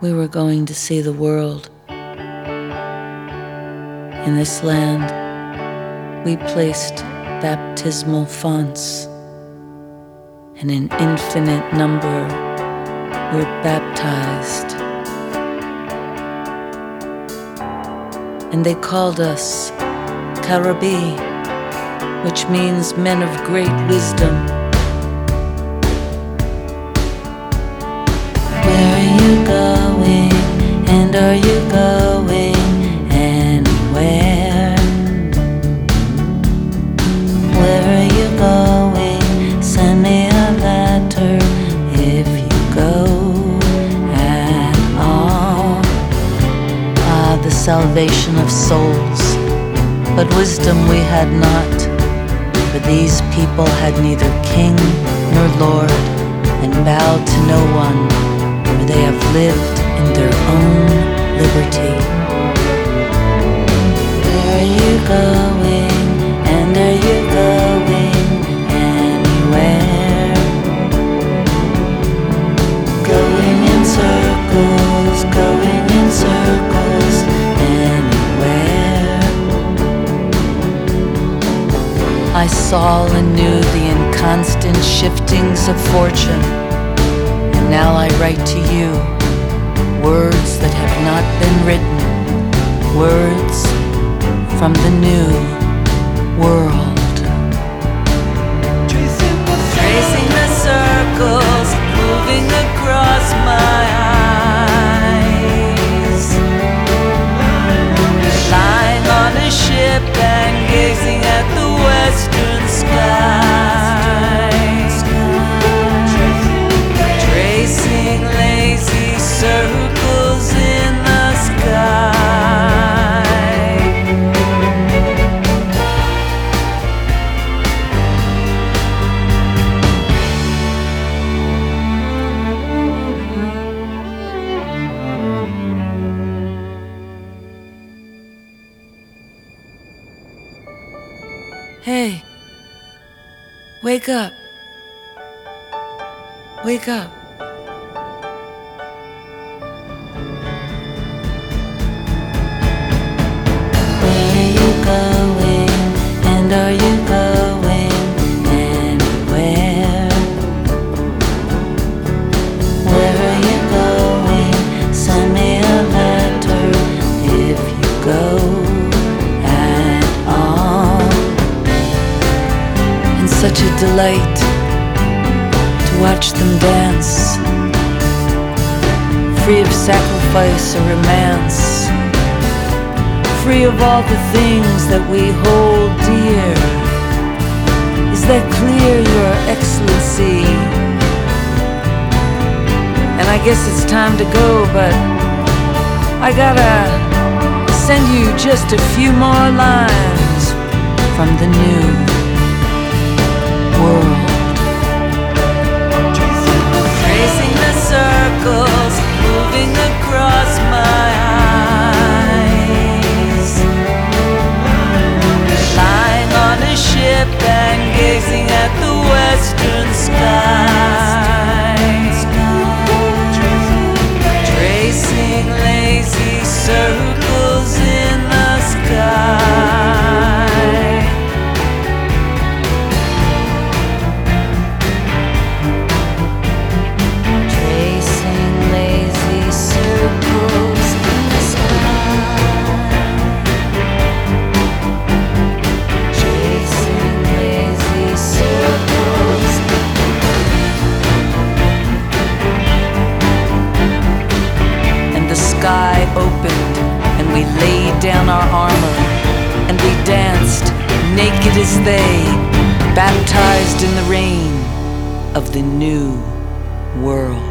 We were going to see the world. In this land, we placed baptismal fonts, and in infinite number were baptized. And they called us Karabi, which means men of great wisdom. Where are you going, and are you going anywhere? Where are you going? Send me a letter if you go at all. Ah, the salvation of souls, but wisdom we had not, for these people had neither king nor lord, and bowed to no one, for they have lived in their own liberty. Where are you going, and are you going anywhere? Going in circles, going in circles, anywhere. I saw and knew the inconstant shiftings of fortune, and now I write to you words that have not been written, words from the new world. Tracing the circles, moving across my eyes, lying on a ship and gazing at the western skies, tracing lazy circles in the sky. Hey, wake up. Wake up. Where are you going, and are you going anywhere? Where are you going? Send me a letter if you go at all. And such a delight to watch them dance, free of sacrifice or romance, free of all the things that we hold dear. Is that clear, Your Excellency? And I guess it's time to go, but I gotta send you just a few more lines from the new world. Tracing the circles, moving across my eyes, lying on a ship and gazing at the western skies, tracing lazy circles in the sky. Tracing lazy circles in the sky. Tracing lazy circles. And the sky opened, and we laid down our armor, and we danced naked as they, baptized in the rain of the new world.